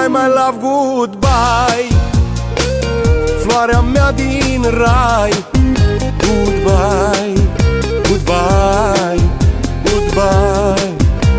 Goodbye my love, goodbye, floarea mea din rai. Goodbye, goodbye, goodbye,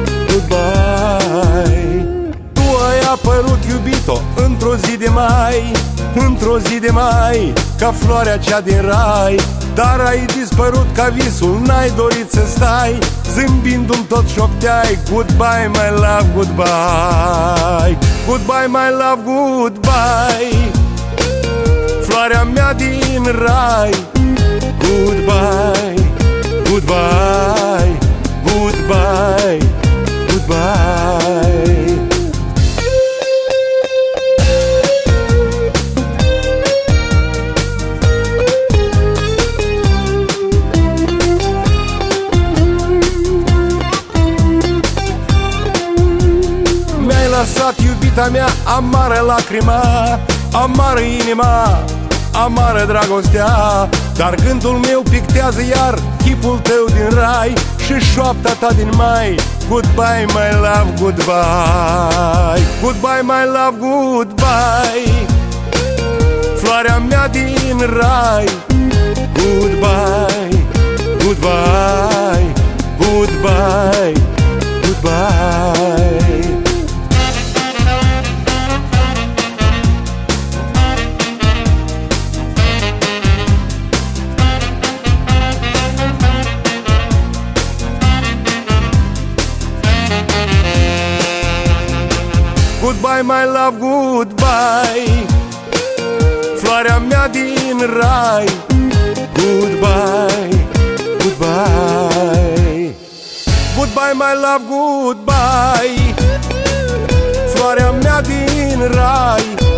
goodbye. Tu ai apărut, iubito, într-o zi de mai, într-o zi de mai, ca floarea cea din rai. Dar ai dispărut ca visul, n-ai dorit să stai, zâmbindu-mi tot șopteai. Goodbye my love, goodbye, goodbye my love, goodbye, floarea mea din rai. Goodbye, goodbye, goodbye, goodbye. Mi-ai lăsat, iubita mea, amară lacrima, amară inima, amară dragostea. Dar gândul meu pictează iar chipul tău din rai și șoapta ta din mai. Goodbye my love, goodbye, goodbye my love, goodbye, floarea mea din rai. Goodbye, goodbye, goodbye, goodbye. Goodbye my love, goodbye, floarea mea din rai. Goodbye, goodbye, goodbye my love, goodbye, floarea mea din rai.